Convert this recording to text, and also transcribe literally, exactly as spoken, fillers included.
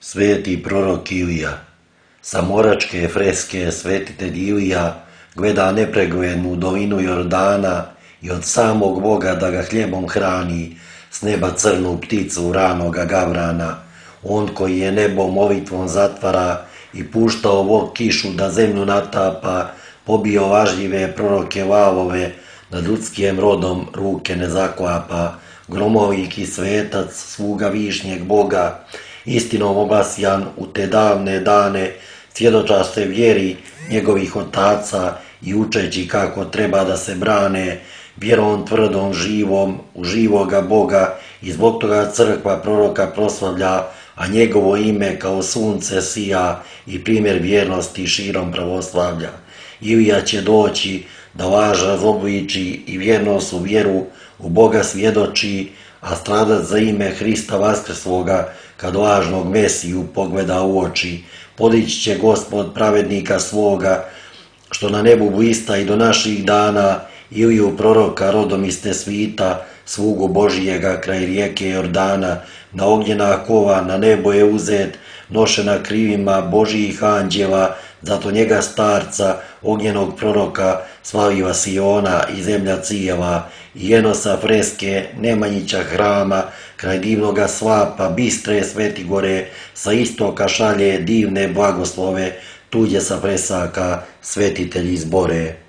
Sveti prorok Ilija. Sa moračke freske svetitelj Ilija gleda nepreglednu dolinu Jordana i od samog Boga da ga hljebom hrani, s neba crnu pticu ranoga gavrana. On koji je nebo molitvom zatvara i puštao vod kišu da zemlju natapa, pobio lažljive proroke lavove, nad ljudskim rodom ruke ne zaklapa. Gromoviki svetac, sluga višnjeg Boga, istinom obasjan u te davne dane, svjedoča se vjeri njegovih otaca i učeći kako treba da se brane, vjerom tvrdom živom u živoga Boga, i zbog toga crkva proroka proslavlja, a njegovo ime kao sunce sija i primjer vjernosti širom pravoslavlja. Ilija će doći da laž razobliči i vjernost u vjeru u Boga svjedoči, a stradat za ime Hrista vaskrsloga kad lažnog Mesiju pogleda u oči. Podići će Gospod pravednika svoga, što na nebu blista i do naših dana, Iliju proroka rodom iz te svita, slugu Božijega kraj rijeke Jordana. Na ognjena kova na nebo je uzet, nošena krivima Božijih anđela, zato njega starca, ognjenog proroka, slaviva Siona i zemlja cijela. I Enosa freske Nemanjića hrama, kraj divnoga slapa, bistre Svetigore, sa istoka šalje divne blagoslove, tuđe sa fresaka svetitelji zbore.